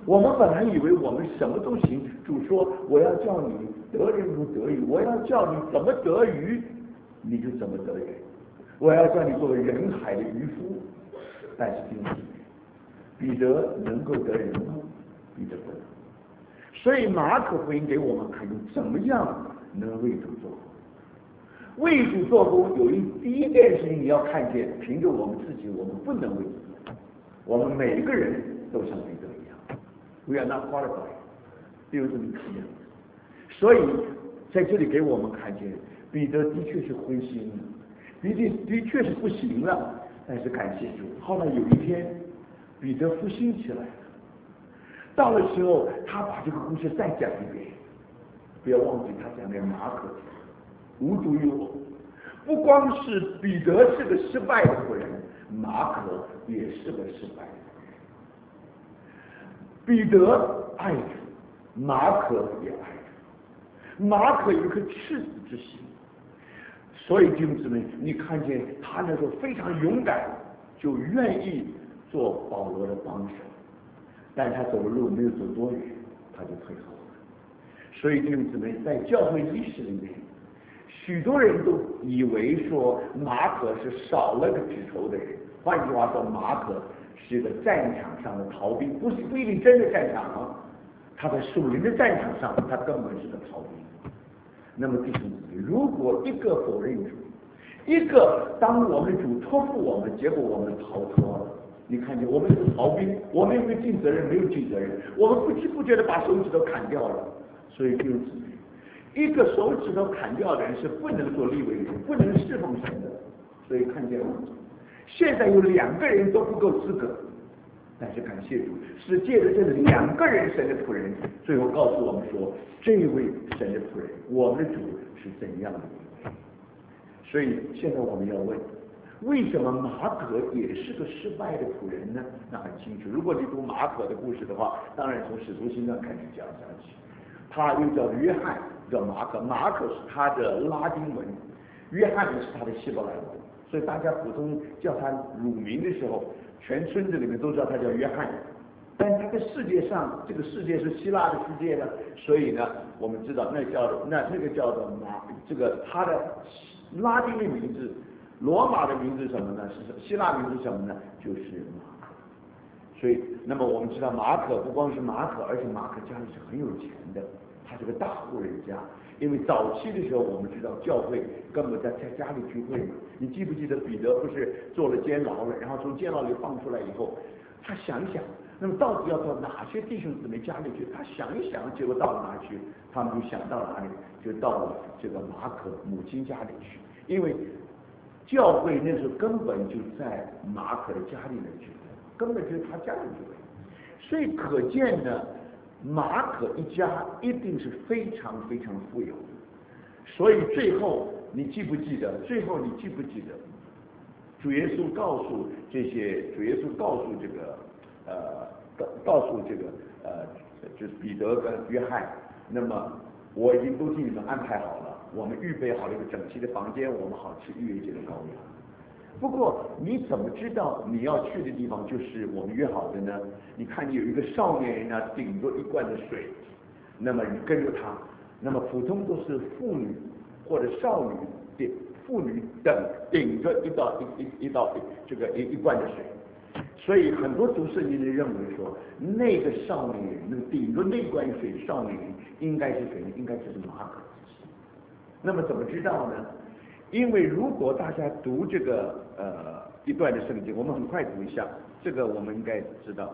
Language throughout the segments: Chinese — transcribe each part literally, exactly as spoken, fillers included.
我们本来以为我们什么都行，主说我要叫你得人如得鱼，我要叫你怎么得鱼你就怎么得人，我要叫你做人海的渔夫。但是弟兄姊妹，彼得能够得人吗？彼得不能。所以马可福音给我们看怎么样能为主做工。为主做工有一第一件事情你要看见，凭着我们自己我们不能为主做工，我们每一个人都像彼得一样 ，We are not qualified， 就是这么一样。所以在这里给我们看见，彼得的确是灰心了，彼得的确是不行了，但是感谢主，后来有一天，彼得复兴起来了。到了时候，他把这个故事再讲一遍，不要忘记他讲的马可，无独有偶，不光是彼得是个失败的仆人，马可也是个失败的仆人。彼得爱主，马可也爱主，马可有一颗赤子之心，所以弟兄姊妹，你看见他那时候非常勇敢，就愿意做保罗的帮手。但是他走的路没有走多远，他就退后了。所以弟兄姊妹，在教会历史里面，许多人都以为说马可是少了个指头的人。换句话说，马可是一个战场上的逃兵，不是不一定真的战场啊，他在属灵的战场上，他根本是个逃兵。那么弟兄姊妹，如果一个否认主，一个当我们主托付我们，结果我们逃脱了。你看见我们是逃兵，我们有没有尽责任？没有尽责任，我们不知不觉的把手指头砍掉了。所以弟兄姊妹，一个手指头砍掉的人是不能做立位人，不能侍奉神的。所以看见了，现在有两个人都不够资格，但是感谢主，是借着这两个人神的仆人，最后告诉我们说，这位神的仆人，我们的主是怎样的一位。所以现在我们要问，为什么马可也是个失败的仆人呢？那很清楚，如果你读马可的故事的话，当然从使徒行传开始讲下去。他又叫约翰，叫马可，马可是他的拉丁文，约翰是他的希伯来文，所以大家普通叫他乳名的时候，全村子里面都知道他叫约翰。但他在世界上，这个世界是希腊的世界呢，所以呢，我们知道那叫那那个叫做马，这个他的拉丁的名字。罗马的名字是什么呢？是希腊名字是什么呢？就是马可。所以，那么我们知道马可不光是马可，而且马可家里是很有钱的，他是个大户人家。因为早期的时候，我们知道教会根本在在家里聚会嘛。你记不记得彼得不是坐了监牢了，然后从监牢里放出来以后，他想一想，那么到底要到哪些弟兄姊妹家里去？他想一想，结果到了哪去？他们就想到哪里？就到了这个马可母亲家里去，因为教会那时候根本就在马可的家里面聚会，根本就是他家里聚会，所以可见呢，马可一家一定是非常非常富有的。所以最后你记不记得？最后你记不记得？主耶稣告诉这些，主耶稣告诉这个呃，告告诉这个呃，就是彼得跟约翰，那么我已经都替你们安排好了。我们预备好了一个整齐的房间，我们好吃逾越节的羔羊。不过你怎么知道你要去的地方就是我们约好的呢？你看你有一个少年人呢，顶着一罐的水，那么你跟着他，那么普通都是妇女或者少女顶妇女等顶着一道一一一道这个一一罐的水。所以很多读圣经的认为说，那个少年人，那个顶着那罐水的少年人应该是谁呢？应该就是马可。那么怎么知道呢？因为如果大家读这个呃一段的圣经，我们很快读一下，这个我们应该知道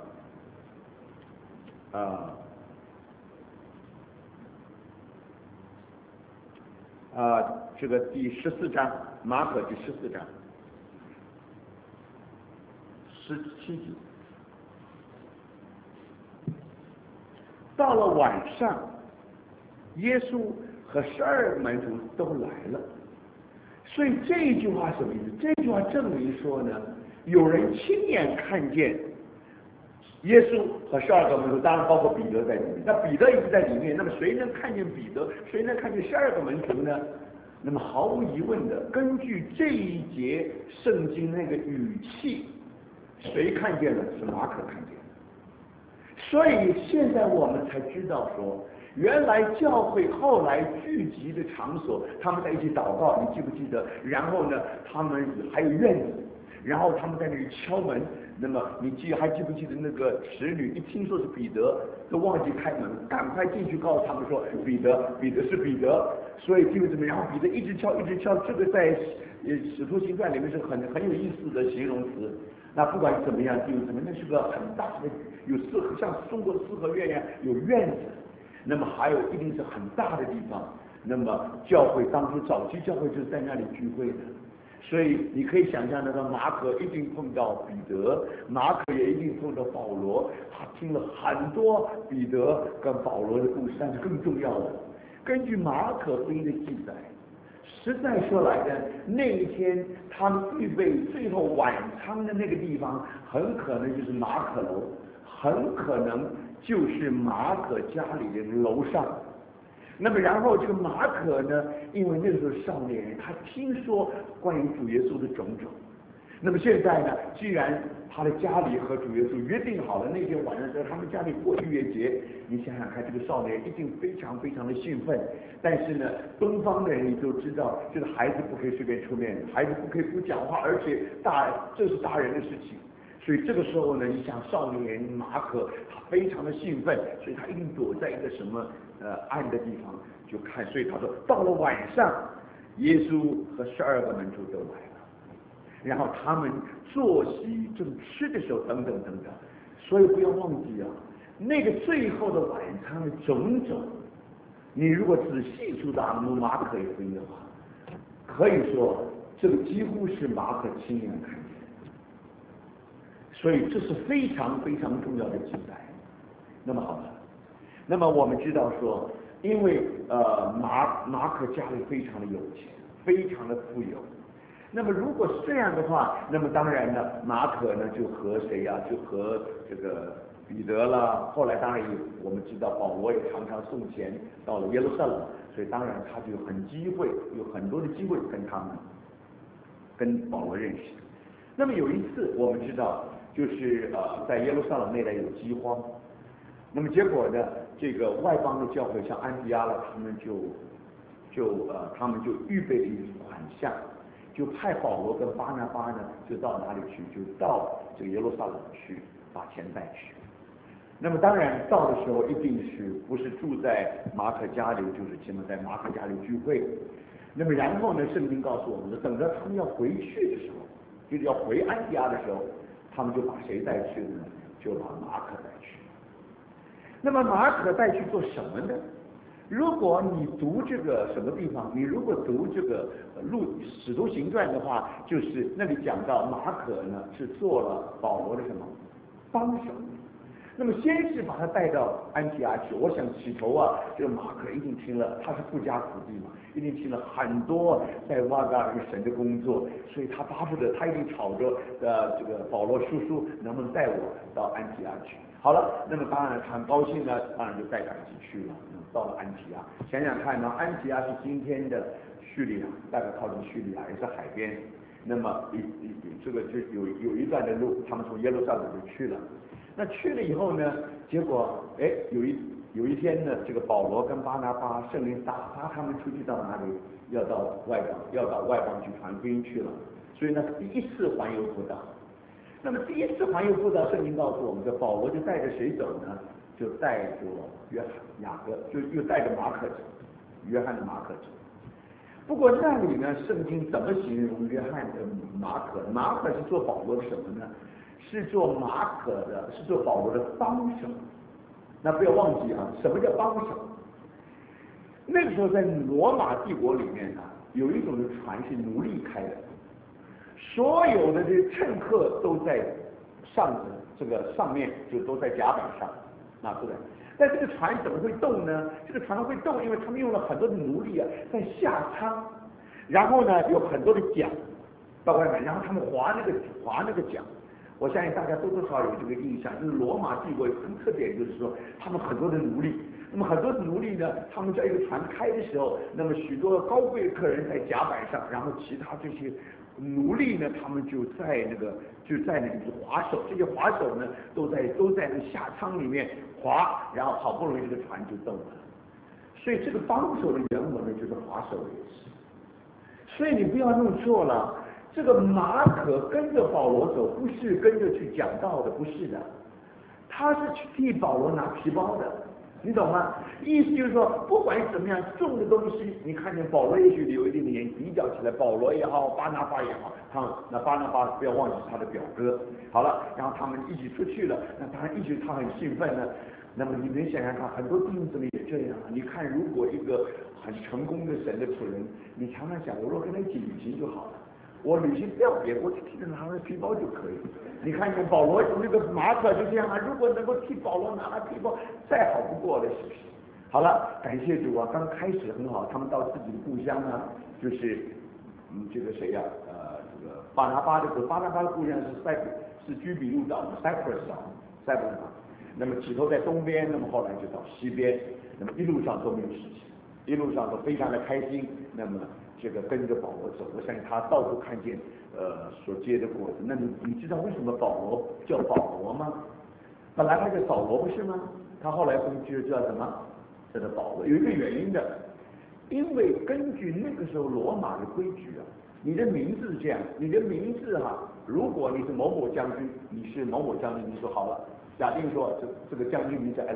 啊啊、呃、这个第十四章，马可第十四章十七节，到了晚上，耶稣和十二门徒都来了。所以这一句话什么意思？这句话证明说呢，有人亲眼看见耶稣和十二个门徒，当然包括彼得在里面。那彼得也是在里面，那么谁能看见彼得？谁能看见十二个门徒呢？那么毫无疑问的，根据这一节圣经那个语气，谁看见了？是马可看见的。 所以现在我们才知道说，原来教会后来聚集的场所，他们在一起祷告，你记不记得？然后呢，他们还有院子，然后他们在那里敲门。那么你记还记不记得那个使女一听说是彼得，都忘记开门，赶快进去告诉他们说彼得，彼得是彼得。所以记不记得？然后彼得一直敲，一直敲，这个在呃《使徒行传》里面是很很有意思的形容词。那不管怎么样，就怎么那是个很大的，有四合，像中国的四合院一样有院子，那么还有一定是很大的地方。那么教会当初早期教会就是在那里聚会的，所以你可以想象那个马可一定碰到彼得，马可也一定碰到保罗，他听了很多彼得跟保罗的故事。但是更重要的，根据马可福音的记载，实在说来的，那一天他们预备最后晚餐的那个地方，很可能就是马可楼，很可能就是马可家里的楼上。那么然后这个马可呢，因为那个时候少年人，他听说关于主耶稣的种种。那么现在呢，既然他的家里和主耶稣约定好了那天晚上在他们家里过逾越节，你想想看，这个少年一定非常非常的兴奋。但是呢，东方的人你就知道，这个孩子不可以随便出面，孩子不可以不讲话，而且大这是大人的事情。所以这个时候呢，你想少年人马可他非常的兴奋，所以他一定躲在一个什么呃暗的地方就看。所以他说到了晚上，耶稣和十二个门徒都来了。然后他们坐席正吃的时候，等等等等，所以不要忘记啊，那个最后的晚餐的种种，你如果仔细读到马可福音的话，可以说这个几乎是马可亲眼看见，所以这是非常非常重要的记载。那么好了，那么我们知道说，因为呃马马可家里非常的有钱，非常的富有。那么如果是这样的话，那么当然呢，马可呢就和谁呀、啊？就和这个彼得了。后来当然也我们知道，保罗也常常送钱到了耶路撒冷，所以当然他就很机会，有很多的机会跟他们跟保罗认识。那么有一次我们知道，就是呃在耶路撒冷那带有饥荒，那么结果呢，这个外邦的教会像安提阿了，他们就就呃他们就预备了一笔款项。就派保罗跟巴拿巴呢，就到哪里去？就到这个耶路撒冷去，把钱带去。那么当然到的时候，一定是不是住在马可家里，就是起码在马可家里聚会。那么然后呢，圣经告诉我们说，等着他们要回去的时候，就是要回安提阿的时候，他们就把谁带去呢？就把马可带去。那么马可带去做什么呢？如果你读这个什么地方，你如果读这个路使徒行传的话，就是那里讲到马可呢是做了保罗的什么帮手。那么先是把他带到安提阿去，我想起头啊，这个马可一定听了，他是富家子弟嘛，一定听了很多在瓦嘎尔神的工作，所以他巴不得，他一定吵着呃这个保罗叔叔能不能带我到安提阿去。好了，那么当然很高兴呢，当然就带他一起去了。到了安提阿，想想看呢，安提阿是今天的叙利亚，大概靠近叙利亚，也是海边。那么一一这个就有有一段的路，他们从耶路撒冷就去了。那去了以后呢，结果哎有一有一天呢，这个保罗跟巴拿巴圣灵打发他们出去到哪里？要到外邦，要到外邦去传福音去了。所以呢，第一次环游布道。那么第一次环游布道，圣经告诉我们，这保罗就带着谁走呢？就带着约翰、雅各，就又带着马可走，约翰的马可走。不过那里呢，圣经怎么形容约翰的马可？马可是做保罗的什么呢？是做马可的，是做保罗的帮手。那不要忘记啊，什么叫帮手？那个时候在罗马帝国里面呢，有一种的船是奴隶开的，所有的这乘客都在上这个上面，就都在甲板上。啊，对不对？但这个船怎么会动呢？这个船会动，因为他们用了很多的奴隶啊，在下舱，然后呢有很多的桨到外面，然后他们划那个划那个桨。我相信大家多多少少有这个印象，就是罗马帝国有很特点，就是说他们很多的奴隶。那么很多的奴隶呢，他们在一个船开的时候，那么许多高贵的客人在甲板上，然后其他这些奴隶呢，他们就在那个就在那里划手，这些划手呢都在都在那下舱里面划，然后好不容易这个船就动了。所以这个帮手的原文呢就是划手的意思。所以你不要弄错了，这个马可跟着保罗走，不是跟着去讲道的，不是的，他是去替保罗拿皮包的。你懂吗？意思就是说，不管怎么样重的东西，你看见保罗也许有一定的年纪，比较起来，保罗也好，巴拿巴也好，他们那巴拿巴不要忘记他的表哥。好了，然后他们一起出去了，那当然一起他很兴奋呢。那么你能想想看，很多弟兄姊妹也这样。你看，如果一个很成功的神的仆人，你常常想，我若跟他一起旅行就好了。我旅行不要别，我就替他拿了皮包就可以。你看看保罗那个马可就这样啊，如果能够替保罗拿了皮包，再好不过了，是不是？好了，感谢主啊，刚开始很好，他们到自己的故乡呢，就是嗯这个谁呀、啊，呃这个巴拿巴的巴拿巴的故乡是塞是居比路岛 Cyprus 岛 Cyprus 岛，那么起头在东边，那么后来就到西边，那么一路上都没有事情，一路上都非常的开心，那么。这个跟着保罗走，我相信他到处看见呃所结的果子。那你你知道为什么保罗叫保罗吗？本来他叫扫罗不是吗？他后来不就叫什么？叫做保罗。有一个原因的，因为根据那个时候罗马的规矩啊，你的名字是这样，你的名字哈、啊，如果你是某某将军，你是某某将军，你说好了，假定说这这个将军名叫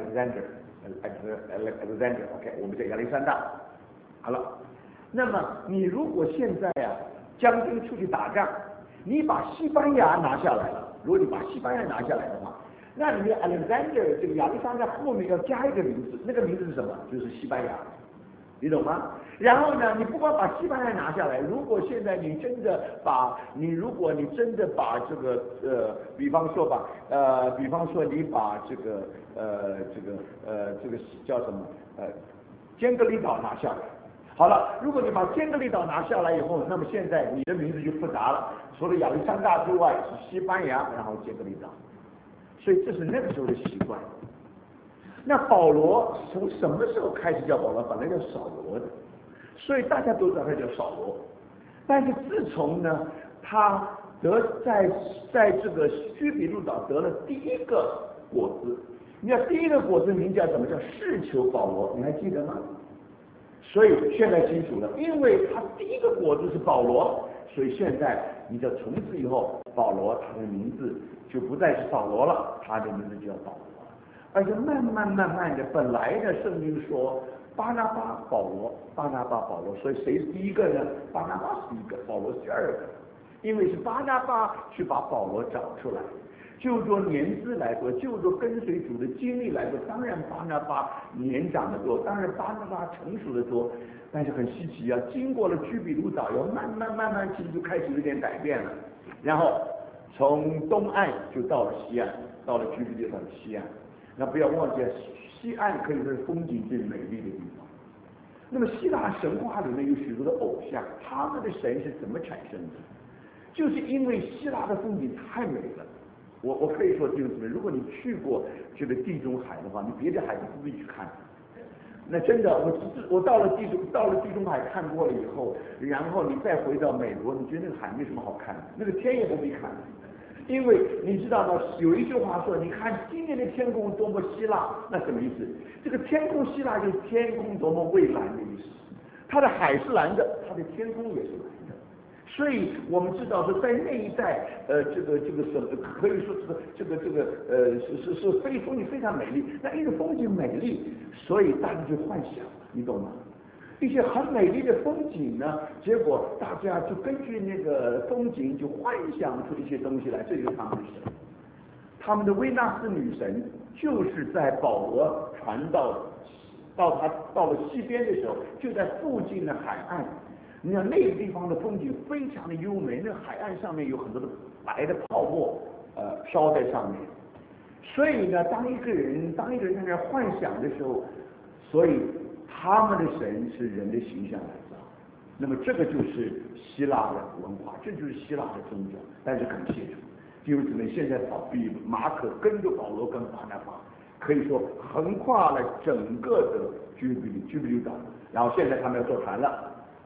Alexander，Alexander，OK， 我们叫亚历山大，好了。那么你如果现在啊，将军出去打仗，你把西班牙拿下来了，如果你把西班牙拿下来的话，那你的 Alexander 这个亚历山大后面要加一个名字，那个名字是什么？就是西班牙，你懂吗？然后呢，你不光把西班牙拿下来，如果现在你真的把你如果你真的把这个呃，比方说吧，呃，比方说你把这个呃这个呃这个叫什么呃，坚格里岛拿下来。好了，如果你把坚格里岛拿下来以后，那么现在你的名字就复杂了，除了亚历山大之外是西班牙，然后坚格里岛，所以这是那个时候的习惯。那保罗从什么时候开始叫保罗？本来叫扫罗的，所以大家都知道他叫扫罗。但是自从呢，他得在在这个居比路岛得了第一个果子，你看第一个果子名叫什么？叫世求保罗，你还记得吗？所以现在清楚了，因为他第一个果子是保罗，所以现在你就从此以后，保罗他的名字就不再是扫罗了，他的名字就叫保罗了。而且慢慢慢慢的，本来的圣经说巴拿巴保罗，巴拿巴保罗，所以谁是第一个呢？巴拿巴是第一个，保罗是第二个，因为是巴拿巴去把保罗找出来。就说年资来说，就说跟随主的经历来说，当然巴拿巴年长的多，当然巴拿巴成熟的多，但是很稀奇啊，经过了居比路岛，要慢慢慢慢，其实就开始有点改变了。然后从东岸就到了西岸，到了居比路岛的西岸。那不要忘记，西岸可以说是风景最美丽的地方。那么希腊神话里面有许多的偶像，他们的神是怎么产生的？就是因为希腊的风景太美了。我我可以说弟兄姊妹，如果你去过这个地中海的话，你别的海不必去看。那真的，我我到了地中到了地中海看过了以后，然后你再回到美国，你觉得那个海没什么好看的，那个天也不必看。因为你知道吗？有一句话说，你看今年的天空多么希腊，那什么意思？这个天空希腊就是天空多么蔚蓝的意思。它的海是蓝的，它的天空也是蓝的。所以我们知道说，在那一带，呃，这个这个什么，可以说是这个这个呃，是是是非风景非常美丽。那因为风景美丽，所以大家就幻想，你懂吗？一些很美丽的风景呢，结果大家就根据那个风景就幻想出一些东西来，这就是他们的神。他们的维纳斯女神就是在保罗传到到他到了西边的时候，就在附近的海岸。你看那个地方的风景非常的优美，那海岸上面有很多的白的泡沫，呃，飘在上面。所以呢，当一个人当一个人在那幻想的时候，所以他们的神是人的形象来造。那么这个就是希腊的文化，这就是希腊的宗教。但是很清楚，弟兄姊妹，现在保比马可跟着保罗跟巴拿巴，可以说横跨了整个的居比居比路岛，然后现在他们要坐船了。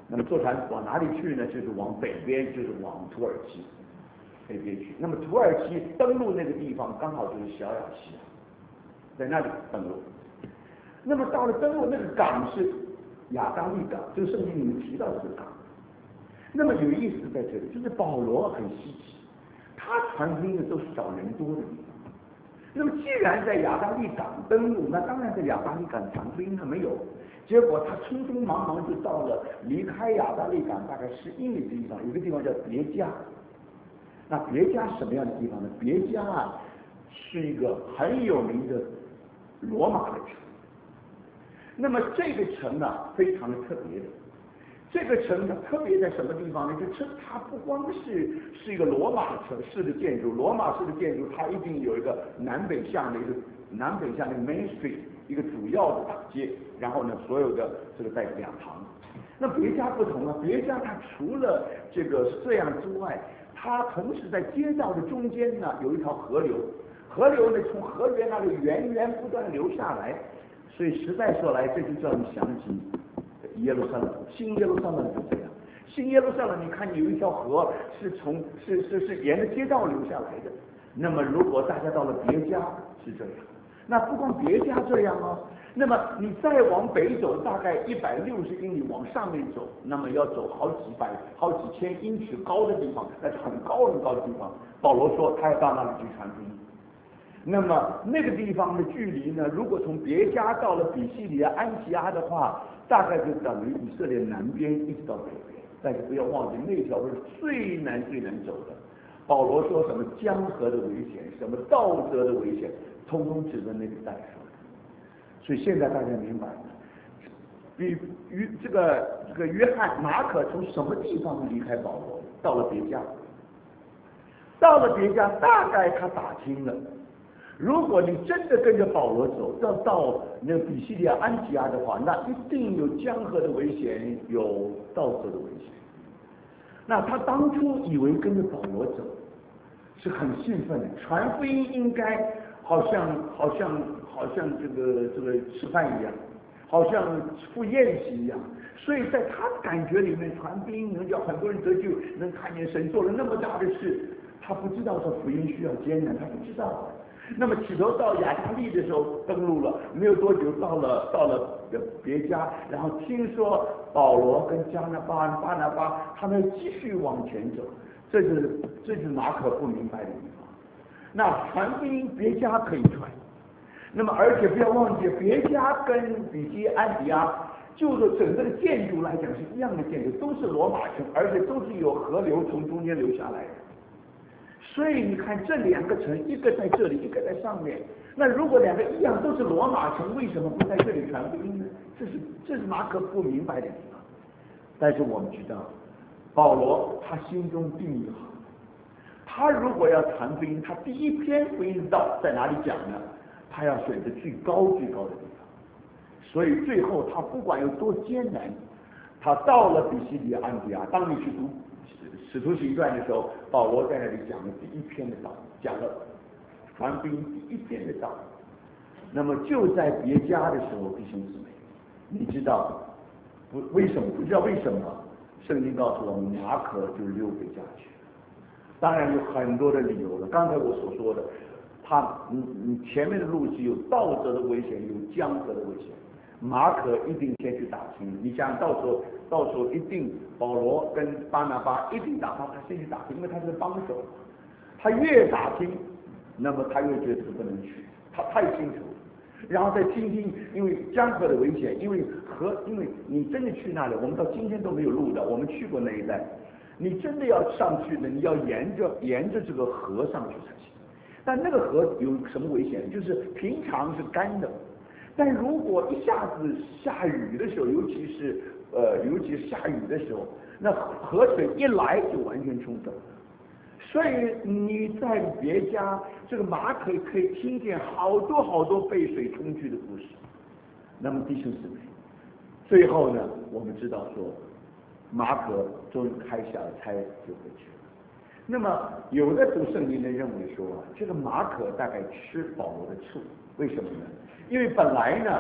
那么坐船往哪里去呢？就是往北边，就是往土耳其北边去。那么土耳其登陆那个地方刚好就是小亚细亚，在那里登陆。那么到了登陆那个港是亚当利港，这个圣经里面提到这个港。那么有意思在这里，就是保罗很稀奇，他传福音的都是找人多的地方。那么既然在亚当利港登陆，那当然在亚当利港传福音他没有。结果他匆匆忙忙就到了离开亚当利港大概十英里的地方，有个地方叫别加。那别加什么样的地方呢？别加啊是一个很有名的罗马的城。那么这个城呢、啊、非常的特别的。这个城呢特别在什么地方呢？就它不光是是一个罗马城市的建筑，罗马式的建筑它一定有一个南北向的一个南北向的 Main Street， 一个主要的大街，然后呢所有的这个在两旁。那别家不同啊，别家它除了这个是这样之外，它同时在街道的中间呢有一条河流，河流呢从河源那里源源不断流下来，所以实在说来，这就叫你想起耶路撒冷，新耶路撒冷就这样。新耶路撒冷，你看有一条河是从是是是沿着街道流下来的。那么如果大家到了别家是这样，那不光别家这样哦，那么你再往北走，大概一百六十英里往上面走，那么要走好几百、好几千英尺高的地方，那是很高很高的地方。保罗说他要到那里去传福音。那么那个地方的距离呢，如果从别家到了比西里亚安提阿的话，大概就等于以色列南边一直到北边。但是不要忘记，那条路是最难最难走的。保罗说什么江河的危险，什么道德的危险，通通指着那个带上。所以现在大家明白了，比于这个这个约翰马可从什么地方离开保罗，到了别家，到了别家，大概他打听了。如果你真的跟着保罗走，要到那个比西利亚安提亚的话，那一定有江河的危险，有道德的危险。那他当初以为跟着保罗走是很兴奋的，传福音应该好像好像好像这个这个吃饭一样，好像赴宴席一样。所以在他的感觉里面，传福音能叫很多人得救，能看见神做了那么大的事，他不知道说福音需要艰难，他不知道。那么起头到亚加利的时候登陆了，没有多久到了到了别家，然后听说保罗跟加拿巴巴拿巴他们继续往前走，这是这是马可不明白的地方。那传福音别家可以传，那么而且不要忘记，别家跟比基安提阿就是整个的建筑来讲是一样的建筑，都是罗马城，而且都是有河流从中间流下来的。所以你看这两个城，一个在这里，一个在上面。那如果两个一样都是罗马城，为什么不在这里传福音呢？这是这是马可不明白的地方。但是我们知道，保罗他心中定义好，他如果要传福音，他第一篇福音道在哪里讲呢？他要选择最高最高的地方。所以最后他不管有多艰难，他到了比西利亚安提阿，当你去读使徒行传的时候，保罗在那里讲了第一篇的道，讲了传福音第一篇的道。那么就在别家的时候，弟兄姊妹，你知道不？为什么？不知道为什么？圣经告诉我们，马可就溜回家去。当然有很多的理由了。刚才我所说的，他你你前面的路是有道德的危险，有江河的危险。马可一定先去打听，你想到时候，到时候一定保罗跟巴拿巴一定打他，他先去打听，因为他是帮手，他越打听，那么他越觉得不能去，他太清楚。然后再听听，因为江河的危险，因为河，因为你真的去那里，我们到今天都没有路的，我们去过那一带，你真的要上去呢，你要沿着沿着这个河上去才行。但那个河有什么危险？就是平常是干的。但如果一下子下雨的时候，尤其是呃，尤其是下雨的时候，那河水一来就完全冲走了。所以你在别家这个马可可以听见好多好多被水冲去的故事。那么弟兄姊妹，最后呢，我们知道说，马可终于开下了差就回去了。那么有的读圣经的认为说，这个马可大概吃保罗的醋，为什么呢？因为本来呢，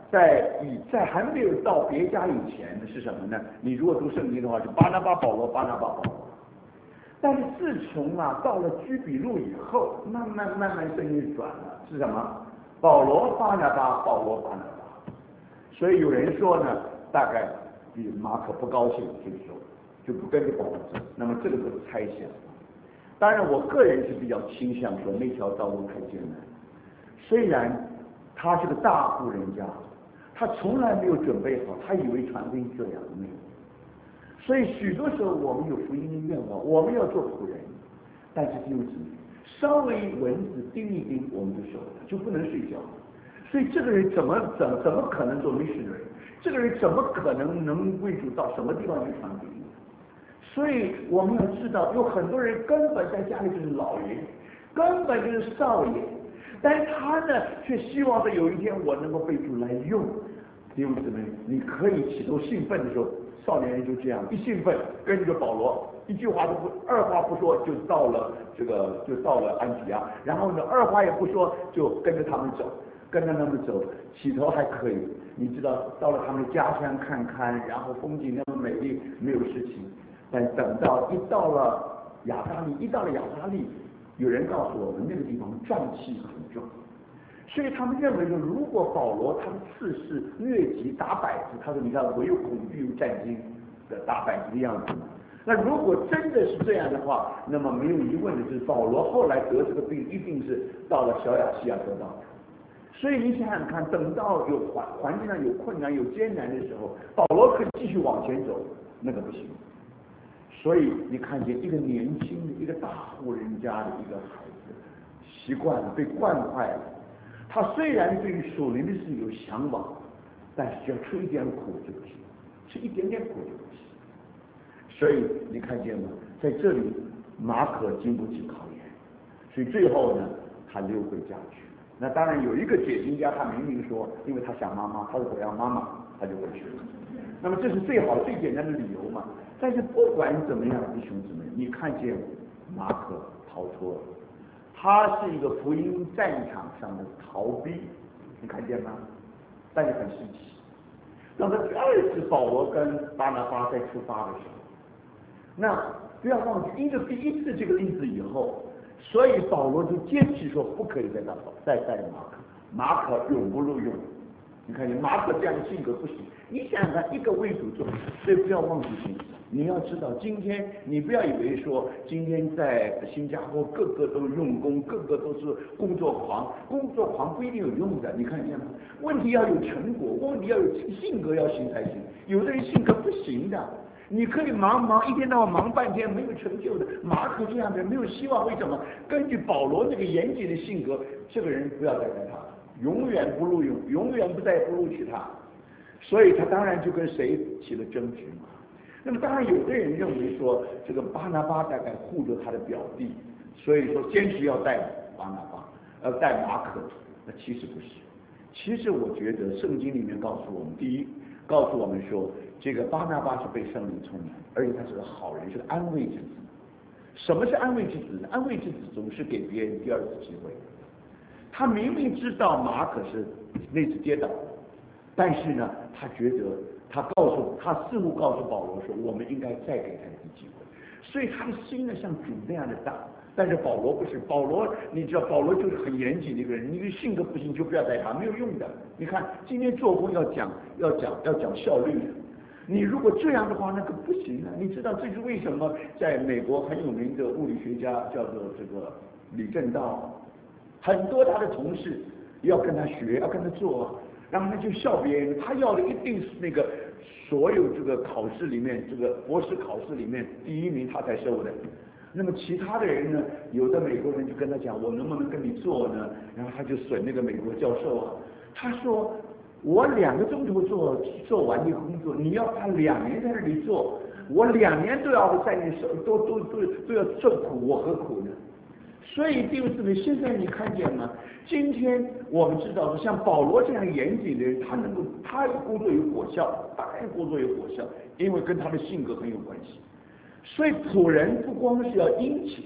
在以在还没有到别家以前是什么呢？你如果读圣经的话，就巴拿巴保罗，巴拿巴保罗。但是自从啊到了居比路以后，慢慢慢慢声音转了，是什么？保罗巴拿巴，保罗巴拿巴。所以有人说呢，大概比马可不高兴，就说就不跟着保罗走。那么这个是猜想。当然，我个人是比较倾向说那条道路太艰难。虽然他是个大户人家，他从来没有准备好，他以为传福音这样没有。所以许多时候我们有福音的愿望，我们要做仆人，但是弟兄姊妹，稍微蚊子叮一叮，我们就受不了，就不能睡觉。所以这个人怎么怎怎么可能做历史的人？这个人怎么可能能为主到什么地方去传福音？所以我们要知道，有很多人根本在家里就是老爷，根本就是少爷，但是他呢，却希望着有一天我能够被主来用。弟兄姊妹，你可以起头兴奋的时候，少年人就这样一兴奋，跟着保罗，一句话都不，二话不说就到了这个，就到了安提亚，然后呢，二话也不说就跟着他们走，跟着他们走，起头还可以，你知道，到了他们的家乡看看，然后风景那么美丽，没有事情。但等到一到了亚加利，一到了亚加利，有人告诉我们那个地方瘴气很重，所以他们认为说，如果保罗他的刺史疟疾打摆子，他说你看我又恐惧又战惊的打摆子的样子，那如果真的是这样的话，那么没有疑问的是，保罗后来得这个病一定是到了小亚细亚得到的。所以你想想看，等到有环环境上有困难有艰难的时候，保罗可以继续往前走，那个不行。所以你看见一个年轻的一个大户人家的一个孩子，习惯了被惯坏了。他虽然对于属灵的事有向往，但是只要吃一点苦就不行，吃一点点苦就不行。所以你看见吗？在这里马可经不起考验，所以最后呢，他溜回家去。那当然有一个解经家，他明明说，因为他想妈妈，他说我要妈妈，他就回去了。那么这是最好最简单的理由嘛。但是不管怎么样，弟兄姊妹，你看见马可逃脱了，他是一个福音战场上的逃兵，你看见吗？但是很稀奇。那么第二次保罗跟巴拿巴在出发的时候，那不要忘记，因为第一次这个例子以后，所以保罗就坚持说不可以再带再带马可，马可永不录用。你看见马可这样的性格不行。你想想看，一个为主做，所以不要忘记心。你要知道，今天你不要以为说今天在新加坡个个都用功，个个都是工作狂，工作狂不一定有用的。你看见吗？问题要有成果，问题要有性格要行才行。有的人性格不行的，你可以忙忙一天到晚忙半天没有成就的。马可这样的人没有希望，为什么？根据保罗那个严谨的性格，这个人不要再带他，永远不录用，永远不再不录取他。所以他当然就跟谁起了争执嘛。那么当然有的人认为说，这个巴拿巴大概护着他的表弟，所以说坚持要带巴拿巴，呃带马可。那其实不是，其实我觉得圣经里面告诉我们，第一告诉我们说，这个巴拿巴是被圣灵充满，而且他是个好人，是个安慰之子。什么是安慰之子呢？安慰之子总是给别人第二次机会。他明明知道马可是那次跌倒，但是呢，他觉得他告诉他似乎告诉保罗说，我们应该再给他一次机会。所以他的心呢像主那样的大，但是保罗不是。保罗你知道，保罗就是很严谨的一个人，你的性格不行就不要带他，没有用的。你看今天做工要讲要讲要讲效率的，你如果这样的话，那个不行啊。你知道这是为什么？在美国很有名的物理学家叫做这个李政道，很多他的同事要跟他学，要跟他做，然后他就笑别人，他要的一定是那个所有这个考试里面，这个博士考试里面第一名他才收的。那么其他的人呢，有的美国人就跟他讲，我能不能跟你做呢？然后他就损那个美国教授啊，他说我两个钟头做做完这个工作，你要他两年在这里做，我两年都要在你手都都都都要受苦，我何苦呢？所以弟兄姊妹，现在你看见吗？今天我们知道，像保罗这样严谨的人，他能够他工作有果效，当然工作有果效，因为跟他的性格很有关系。所以仆人不光是要殷勤，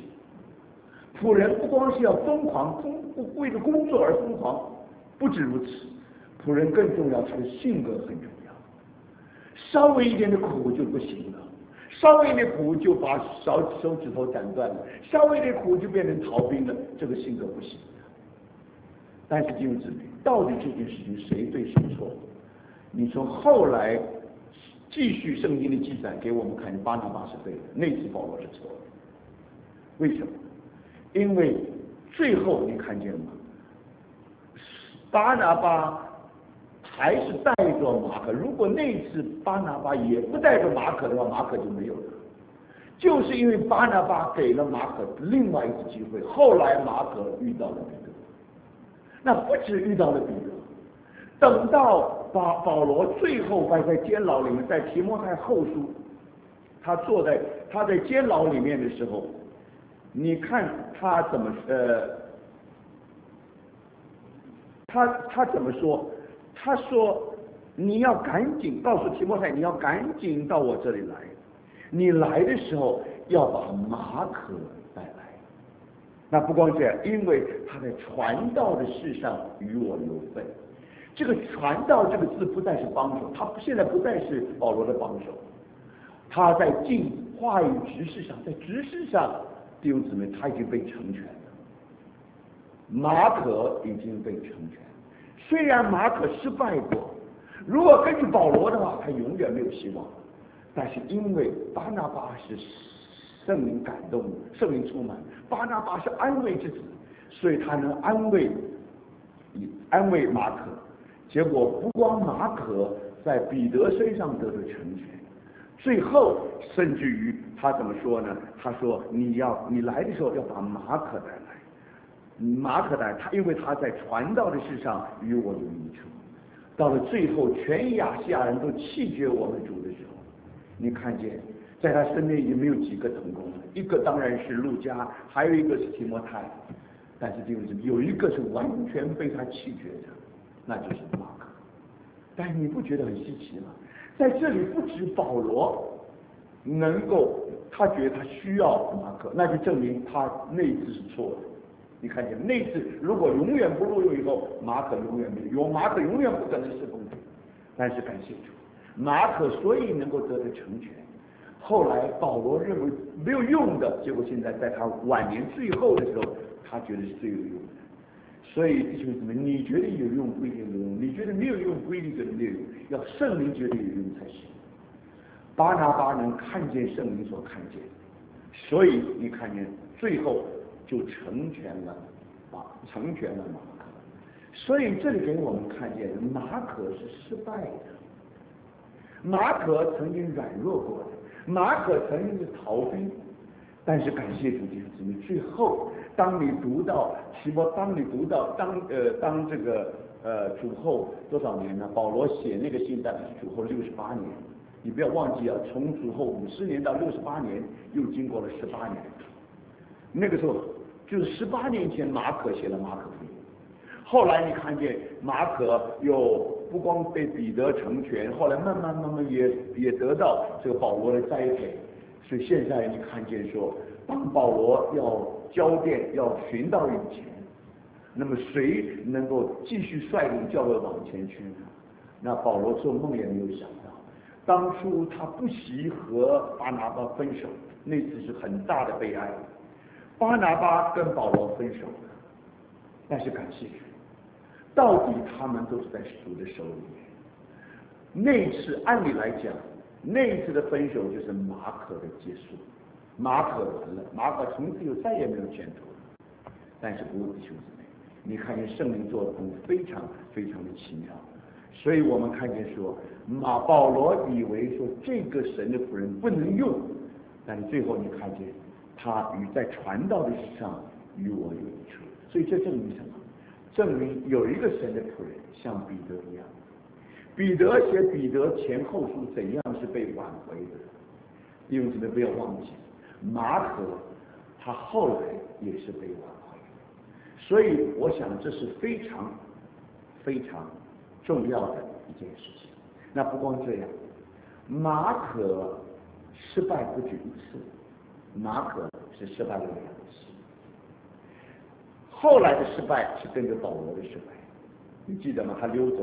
仆人不光是要疯狂，疯为了工作而疯狂，不止如此， 仆人更重要，他的性格很重要。稍微一点的苦就不行了，稍微一点苦就把手手指头斩断了，稍微一点苦就变成逃兵了，这个性格不行。但是弟兄姊妹，到底这件事情谁对谁错？你从后来继续圣经的记载给我们看，巴拿巴是对的，那次保罗是错的。为什么？因为最后你看见了吗？巴拿巴还是带着马可，如果那次巴拿巴也不带着马可的话，马可就没有了。就是因为巴拿巴给了马可另外一次机会，后来马可遇到了彼得，那不止遇到了彼得，等到保保罗最后还在监牢里面，在提摩太后书，他坐在他在监牢里面的时候，你看他怎么呃，他他怎么说？他说你要赶紧告诉提摩太，你要赶紧到我这里来。你来的时候要把马可带来。那不光这样，因为他在传道的事上与我有份。这个传道这个字不再是帮手，他现在不再是保罗的帮手，他在尽话语执事上，在执事上，弟兄姊妹，他已经被成全了。马可已经被成全，虽然马可失败过，如果根据保罗的话，他永远没有希望。但是因为巴拿巴是圣灵感动，圣灵充满，巴拿巴是安慰之子，所以他能安慰安慰马可。结果不光马可在彼得身上得到成全，最后甚至于他怎么说呢？他说你要你来的时候要把马可带来，马可带他，因为他在传道的事上与我有益处。到了最后，全亚细亚人都弃绝我们主的时候，你看见在他身边也没有几个成功的，一个当然是路加，还有一个是提摩太，但是弟兄姊妹，有一个是完全被他弃绝的，那就是马可。但是你不觉得很稀奇吗？在这里不止保罗能够，他觉得他需要马可，那就证明他那次是错的。你看见那次如果永远不录用以后，马可永远没有，马可永远不可能是公主。但是感谢主，马可所以能够得到成全。后来保罗认为没有用的，结果现在在他晚年最后的时候，他觉得是最有用的。所以弟兄姊妹，你觉得有用不一定有用，你觉得没有用不一定没有用，要圣灵觉得有用才行。巴拿巴能看见圣灵所看见，所以你看见最后就成全了啊，成全了马可。所以这里给我们看见马可是失败的，马可曾经软弱过的，马可曾经是逃兵，但是感谢主弟兄姊妹，最后当你读到提摩，当你读到当呃当这个呃主后多少年呢？保罗写那个信大概是主后六十八年，你不要忘记啊，从主后五十年到六十八年，又经过了十八年。那个时候就是十八年前，马可写了马可福音。后来你看见马可又不光被彼得成全，后来慢慢慢慢也也得到这个保罗的栽培。所以现在你看见说，当保罗要交电要寻到以前，那么谁能够继续率领教会往前去呢？那保罗做梦也没有想到，当初他不惜和巴拿巴分手，那次是很大的悲哀。巴拿巴跟保罗分手了，但是感谢主，到底他们都是在主的手里面。那次按理来讲，那一次的分手就是马可的结束，马可完了，马可从此就再也没有前途了。但是不过弟兄姊妹，你看见圣灵做工非常非常的奇妙，所以我们看见说，马保罗以为说这个神的仆人不能用，但是最后你看见他与在传道的事上与我有益处，所以这证明什么？证明有一个神的仆人像彼得一样。彼得写彼得前后书怎样是被挽回的，弟兄姊妹不要忘记，马可他后来也是被挽回的，所以我想这是非常非常重要的一件事情。那不光这样，马可失败不止一次，马可是失败了两次，后来的失败是跟着保罗的失败，你记得吗？他溜走了。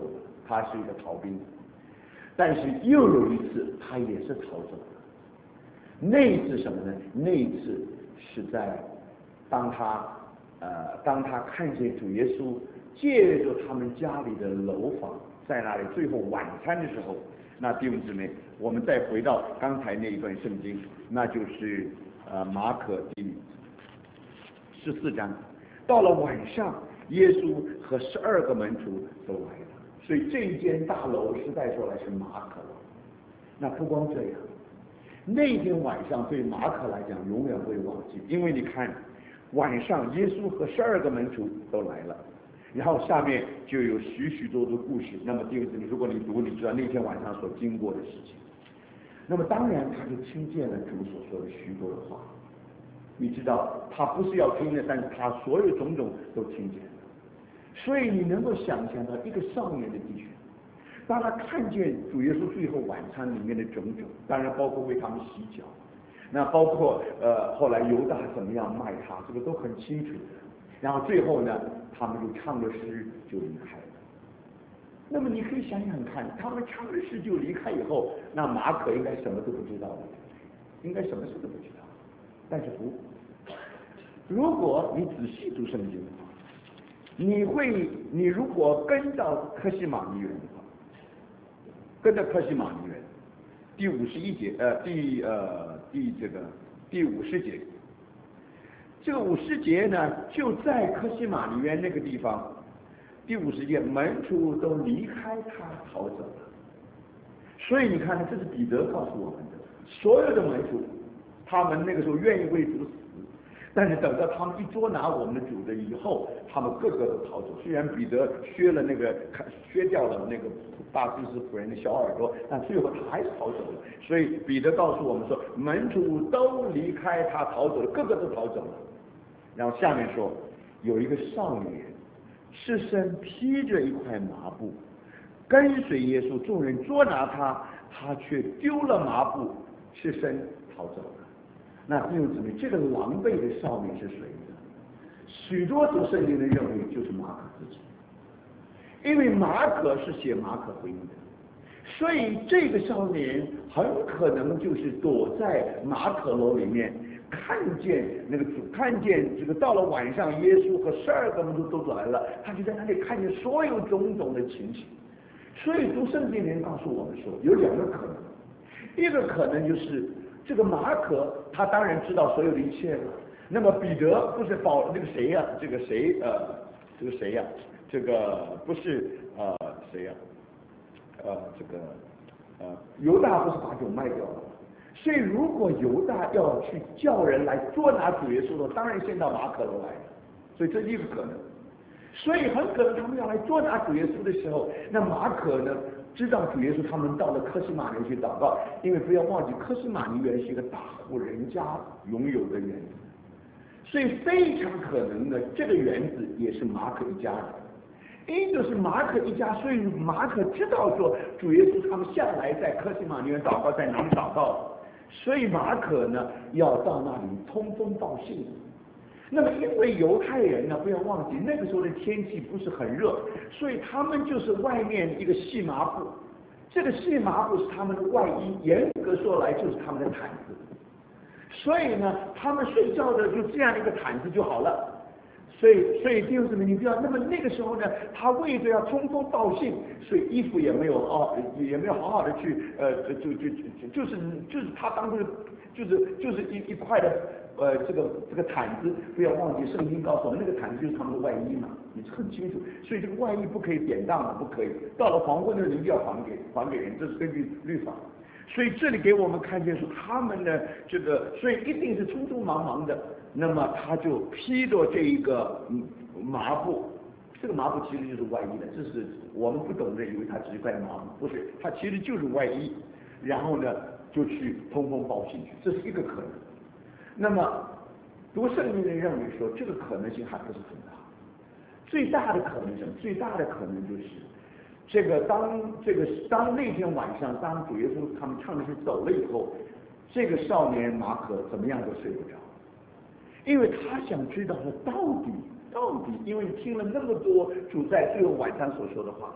他是一个逃兵。但是又有一次，他也是逃走了。那一次什么呢？那一次是在当他呃当他看见主耶稣借着他们家里的楼房在那里最后晚餐的时候，那弟兄姊妹，我们再回到刚才那一段圣经，那就是呃马可第十四章。到了晚上，耶稣和十二个门徒都来了，所以这一间大楼实在说来是马可楼。那不光这样，那天晚上对马可来讲永远不会忘记，因为你看晚上耶稣和十二个门徒都来了，然后下面就有许许多多故事。那么弟兄姊妹，如果你读，你知道那天晚上所经过的事情。那么当然他就听见了主所说的许多的话。你知道他不是要听的，但是他所有种种都听见了。所以你能够想象到一个少年的弟兄，当他看见主耶稣最后晚餐里面的种种，当然包括为他们洗脚，那包括呃后来犹大怎么样卖他，这个都很清楚。然后最后呢，他们就唱着诗就离开了。那么你可以想想看，他们唱着诗就离开以后，那马可应该什么都不知道的，应该什么事都不知道。但是不，如果你仔细读圣经的话，你会，你如果跟到科西玛尼园的话，跟到科西玛尼园第五十一节，呃，第呃第这个第五十节，这个五十节呢，就在科西玛尼园那个地方，第五十节门徒都离开他逃走了。所以你看，这是彼得告诉我们的，所有的门徒，他们那个时候愿意为主死，但是等到他们一捉拿我们的主的以后，他们个个都逃走。虽然彼得削了那个削掉了那个大祭司仆人的小耳朵，但最后他还是逃走了。所以彼得告诉我们说，门徒都离开他逃走了，个个都逃走了。然后下面说，有一个少年赤身披着一块麻布，跟随耶稣，众人捉拿他，他却丢了麻布，赤身逃走了。那弟兄姊妹，这个狼狈的少年是谁呢？许多读圣经的认为就是马可自己，因为马可是写马可福音的，所以这个少年很可能就是躲在马可楼里面，看见那个主，看见这个到了晚上，耶稣和十二个门徒都来了，他就在那里看见所有种种的情形。所以读圣经的人告诉我们说，有两个可能，一个可能就是这个马可他当然知道所有的一切了，那么彼得不是保那个谁呀、啊？这个谁呃，这个谁呀、啊？这个不是呃谁呀、啊？呃这个呃犹大不是把酒卖掉了吗？所以如果犹大要去叫人来捉拿主耶稣的，当然先到马可楼来的，所以这是一个可能。所以很可能他们要来捉拿主耶稣的时候，那马可呢知道主耶稣他们到了科西玛尼去祷告，因为不要忘记科西玛尼园是一个大户人家拥有的园子，所以非常可能呢这个园子也是马可一家的。因就是马可一家，所以马可知道说主耶稣他们向来在科西玛尼园祷告，在哪里祷告，所以马可呢要到那里通风报信。那么因为犹太人呢，不要忘记那个时候的天气不是很热，所以他们就是外面一个细麻布，这个细麻布是他们的外衣，严格说来就是他们的毯子，所以呢他们睡觉的就这样一个毯子就好了。所以所以弟兄姊妹，你不要，那么那个时候呢，他为着要通风报信，所以衣服也没有哦，也没有好好的去呃就就就就是就是他当时就是就是一一块的呃这个这个毯子，不要忘记圣经告诉我们，那个毯子就是他们的外衣嘛，你很清楚。所以这个外衣不可以典当的，不可以。到了黄昏的人就要还给还给人，这是根据律法。所以这里给我们看见说他们的这个，所以一定是匆匆忙忙的。那么他就披着这一个麻布，这个麻布其实就是外衣的，这是我们不懂的以为它只是块麻布，不是，它其实就是外衣。然后呢就去通风报信去，这是一个可能。那么读圣经的人认为说这个可能性还不是很大，最大的可能性，最大的可能就是这个当这个当那天晚上，当主耶稣他们唱的是走了以后，这个少年马可怎么样都睡不着，因为他想知道他到底到底，因为听了那么多主在最后晚上所说的话，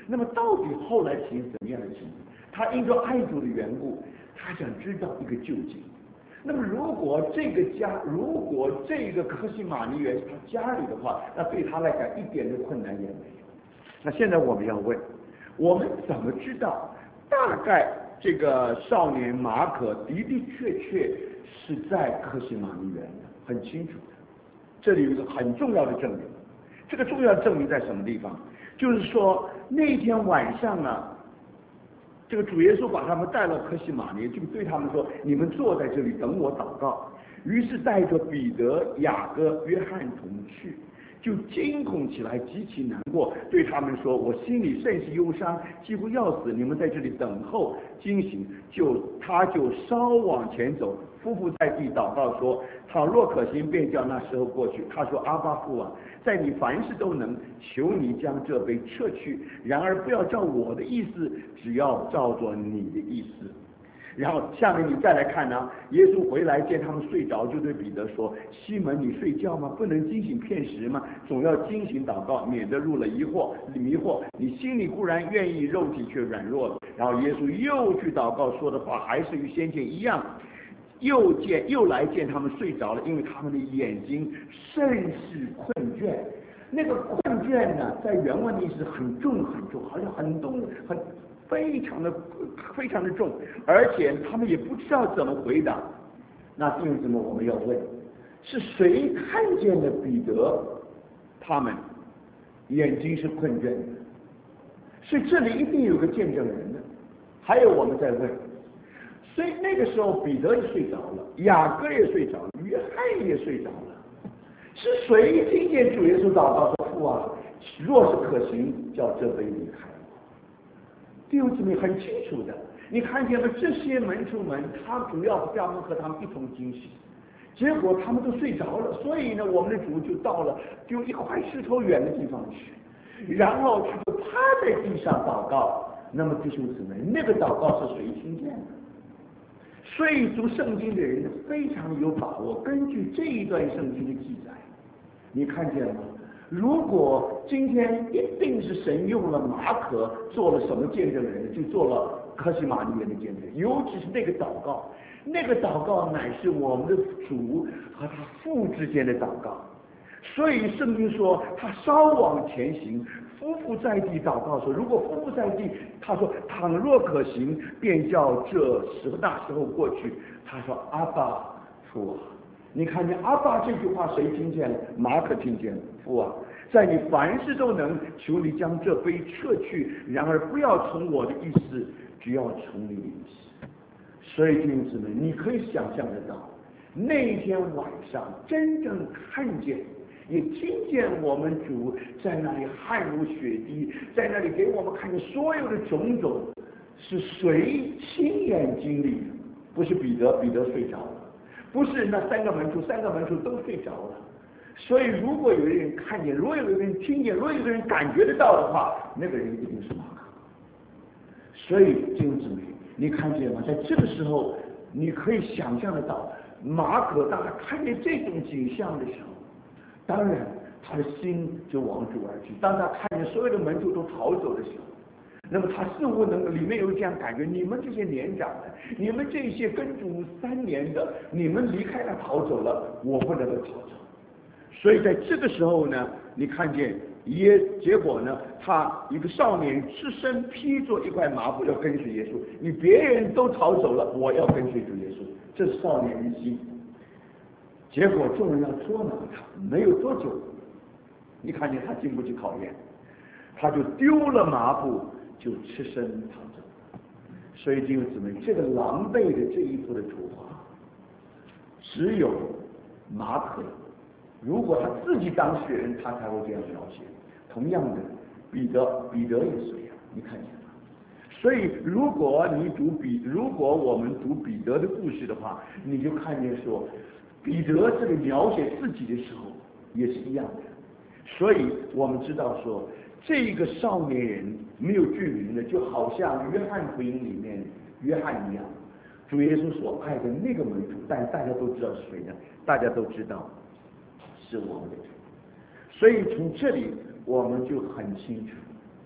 那么到底后来行什么样的情形？他因着爱主的缘故，他想知道一个究竟。那么如果这个家，如果这个科西玛尼园是他家里的话，那对他来讲一点的困难也没有。那现在我们要问，我们怎么知道大概这个少年马可的的确确是在科西玛尼园的？很清楚的，这里有一个很重要的证明。这个重要的证明在什么地方？就是说那天晚上呢，这个主耶稣把他们带到科西玛尼，就对他们说：“你们坐在这里等我祷告。”于是带着彼得、雅各、约翰同去，就惊恐起来，极其难过，对他们说：“我心里甚是忧伤，几乎要死。你们在这里等候惊醒。”就他就稍往前走，夫妇在地祷告说：“倘若可行，便叫那时候过去。”他说：“阿爸父啊，在你凡事都能，求你将这杯撤去。然而不要照我的意思，只要照着你的意思。”然后下面你再来看呢，耶稣回来见他们睡着，就对彼得说：“西门，你睡觉吗？不能惊醒片时吗？总要惊醒祷告，免得入了疑惑迷惑。你心里固然愿意，肉体却软弱了。”然后耶稣又去祷告，说的话还是与先前一样。又见又来见他们睡着了，因为他们的眼睛甚是困倦。那个困倦呢，在原文里是很重很重，好像很重很非常的非常的重，而且他们也不知道怎么回答。那弟兄姊妹，我们要问，是谁看见了彼得他们眼睛是困倦的？所以这里一定有个见证人的。还有我们在问，所以那个时候彼得也睡着了，雅各也睡着了，约翰也睡着了。是谁听见主耶稣祷告说：“父啊，若是可行，叫这杯离开我。”弟兄姊妹很清楚的，你看见了这些门徒们，他主要他们和他们一同惊醒，结果他们都睡着了。所以呢，我们的主就到了就一块石头远的地方去，然后他就趴在地上祷告。那么弟兄姊妹，那个祷告是谁听见的？所以读圣经的人非常有把握，根据这一段圣经的记载，你看见吗？如果今天一定是神用了马可做了什么见证人，就做了科西玛尼园的见证，尤其是那个祷告，那个祷告乃是我们的主和他父之间的祷告。所以圣经说他稍往前行，夫妇在地祷告说，如果夫妇在地，他说倘若可行，便叫这时候那时候过去。他说阿爸父啊，你看见阿爸这句话谁听见了？马可听见了。父啊，在你凡事都能，求你将这杯撤去，然而不要从我的意思，只要从你的意思。所以弟兄姊妹，你可以想象得到，那一天晚上真正看见也听见我们主在那里汗如血滴，在那里给我们看见所有的种种，是谁亲眼经历的？不是彼得，彼得睡着了；不是那三个门徒，三个门徒都睡着了。所以如果有一个人看见，如果有一个人听见，如果有一个人感觉得到的话，那个人一定是马可。所以弟兄姊妹，你看见吗？在这个时候，你可以想象得到，马可当他看见这种景象的时候，当然他的心就往主而去。当他看见所有的门徒都逃走的时候，那么他似乎能里面有这样感觉：你们这些年长的，你们这些跟主三年的，你们离开了逃走了，我不能够逃走。所以在这个时候呢，你看见耶，结果呢，他一个少年只身披着一块麻布要跟随耶稣。你别人都逃走了，我要跟随主耶稣，这是少年的心。结果众人要捉拿他，没有多久，你看见他经不起考验，他就丢了麻布，就赤身逃走。所以弟兄姊妹，这个狼狈的这一幅的图画，只有马可，如果他自己当事人，他才会这样描写。同样的，彼得，彼得也是这样，你看见吗？所以，如果你读彼，如果我们读彼得的故事的话，你就看见说，彼得这个描写自己的时候也是一样的。所以我们知道说，这个少年人没有具名的，就好像约翰福音里面约翰一样，主耶稣所爱的那个门徒，但大家都知道是谁呢？大家都知道是我们的主。所以从这里我们就很清楚，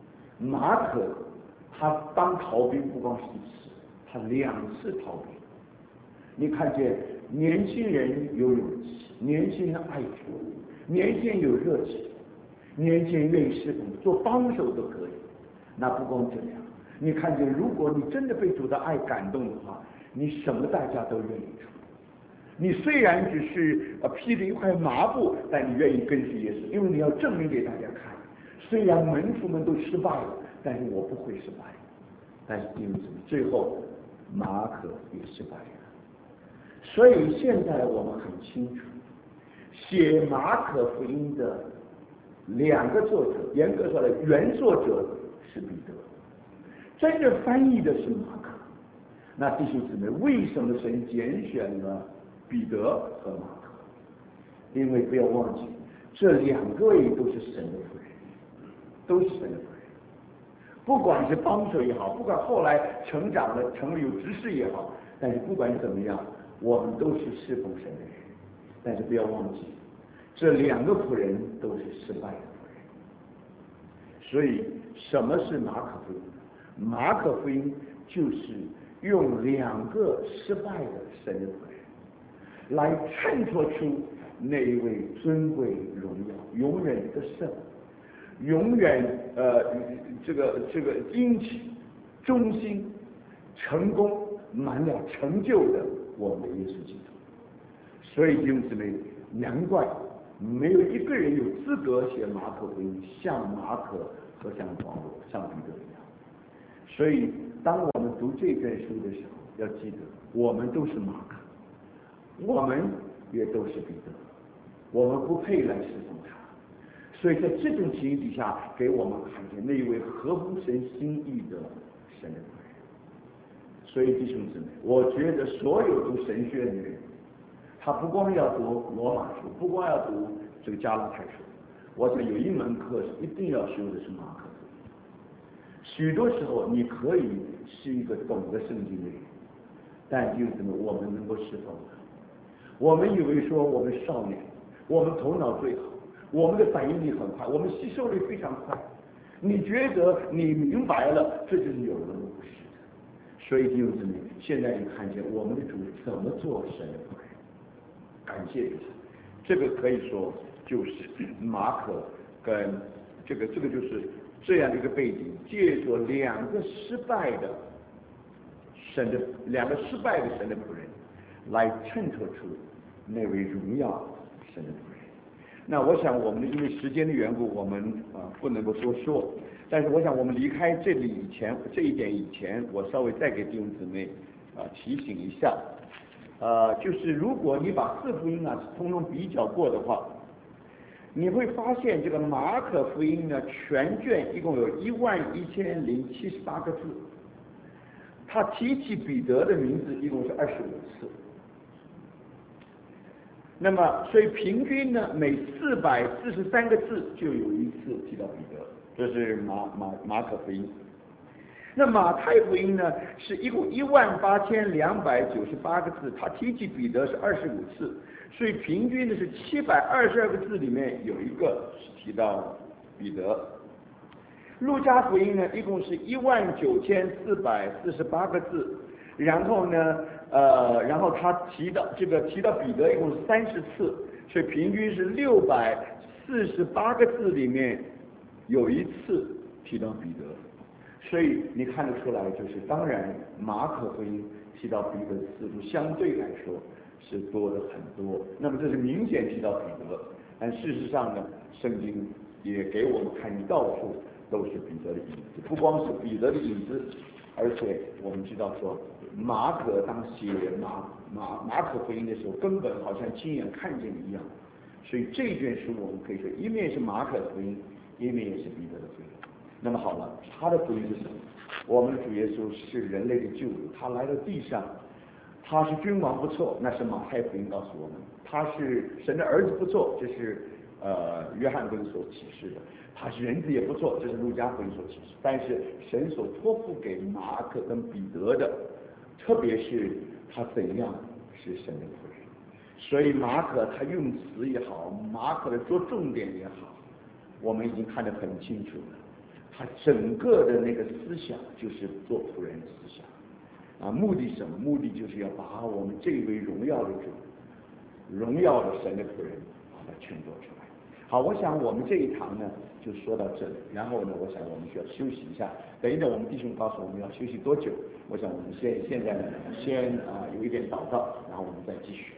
马可他当逃兵不光是一次，他两次逃兵。你看见年轻人有勇气，年轻人爱主，年轻人有热情，年轻人愿意侍奉，做帮手都可以。那不光这样，你看见如果你真的被主的爱感动的话，你什么代价都愿意出。你虽然只是呃披着一块麻布，但你愿意跟随耶稣，因为你要证明给大家看，虽然门徒们都失败了，但是我不会失败。但是弟兄姊妹，最后马可也失败了。所以现在我们很清楚，写马可福音的两个作者，严格说来，原作者是彼得，真正翻译的是马可。那弟兄姊妹，为什么神拣选了彼得和马可？因为不要忘记，这两位都是神的仆人，都是神的仆人。不管是帮手也好，不管后来成长了成了有执事也好，但是不管怎么样，我们都是侍奉神的人。但是不要忘记，这两个仆人都是失败的仆人。所以什么是马可福音？马可福音就是用两个失败的神的仆人来衬托出那一位尊贵荣耀、永远得胜、永远呃这个这个殷勤、忠心、成功、满了成就的我们的耶稣基督。所以弟兄姊妹，难怪没有一个人有资格写马可福音，像马可和像保罗、像彼得一样。所以当我们读这卷书的时候，要记得我们都是马可，我们也都是彼得，我们不配来侍奉他。所以在这种情形底下，给我们看见那一位合乎神心意的神的仆人。所以弟兄姊妹，我觉得所有读神学的人，他不光要读罗马书，不光要读这个加拉太书，我想有一门课是一定要修的是马可。许多时候你可以是一个懂得圣经的人，但就是怎么我们能够侍奉他。我们以为说我们少年，我们头脑最好，我们的反应力很快，我们吸收力非常快。你觉得你明白了，这就是有的路，不是的。所以弟兄姊妹，现在你看见我们的主怎么做神的仆人，感谢主。这个可以说就是马可跟这个这个就是这样的一个背景，借着两个失败的神的两个失败的神的仆人，来衬托出那位荣耀神的仆人。那我想我们因为时间的缘故，我们啊、呃、不能够多说，但是我想我们离开这里以前，这一点以前，我稍微再给弟兄姊妹啊、呃、提醒一下，呃，就是如果你把四福音啊通通比较过的话，你会发现这个马可福音呢，全卷一共有一万一千零七十八个字，他提起彼得的名字一共是二十五次。那么，所以平均呢，每四百四十三个字就有一次提到彼得，这是马马马可福音。那马太福音呢，是一共一万八千两百九十八个字，他提起彼得是二十五次，所以平均的是七百二十二个字里面有一个是提到彼得。路加福音呢，一共是一万九千四百四十八个字，然后呢，呃，然后他提到这个提到彼得一共是三十次，所以平均是六百四十八个字里面有一次提到彼得。所以你看得出来，就是当然马可福音提到彼得的次数相对来说是多的很多，那么这是明显提到彼得，但事实上呢，圣经也给我们看到处都是彼得的影子，不光是彼得的影子，而且我们知道说马可当写马马马可福音的时候，根本好像亲眼看见一样，所以这卷书我们可以说一面是马可的福音，一面也是彼得的福音。那么好了，他的福音是什么？我们的主耶稣是人类的救主，他来到地上，他是君王不错，那是马太福音告诉我们；他是神的儿子不错，这是呃约翰福音所启示的；他是人子也不错，这是路加福音所启示。但是神所托付给马可跟彼得的，特别是他怎样是神的仆人。所以马可他用词也好，马可的着重点也好，我们已经看得很清楚了。 他整个的那个思想就是做仆人的思想，啊，目的什么？目的就是要把我们这位荣耀的主、荣耀的神的仆人把它劝做出来。好，我想我们这一堂呢就说到这里，然后呢，我想我们需要休息一下。等一等，我们弟兄告诉我们要休息多久？我想我们现现在呢，先啊有一点祷告，然后我们再继续。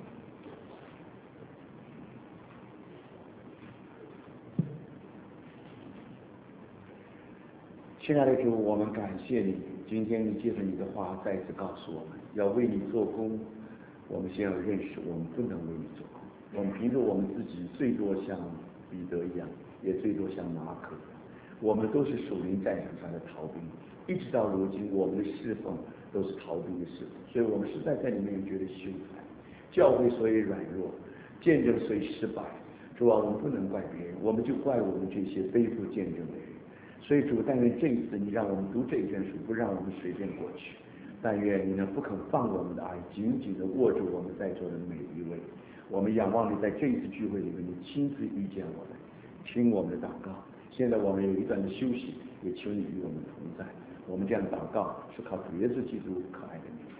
亲爱的主，我们感谢你，今天你借着你的话再次告诉我们，要为你做工。我们先要认识，我们不能为你做工。我们凭着我们自己，最多像彼得一样，也最多像马可，我们都是属灵战场上的逃兵。一直到如今，我们的侍奉都是逃兵的侍奉，所以我们实在在里面觉得羞惭。教会所以软弱，见证所以失败，主啊，我们不能怪别人，我们就怪我们这些背负见证的人。所以主，但愿这一次你让我们读这卷书，不让我们随便过去。但愿你呢不肯放我们的爱，紧紧地握住我们在座的每一位。我们仰望你在这一次聚会里面，你亲自遇见我们，听我们的祷告。现在我们有一段的休息，也求你与我们同在。我们这样祷告是靠主耶稣基督可爱的名。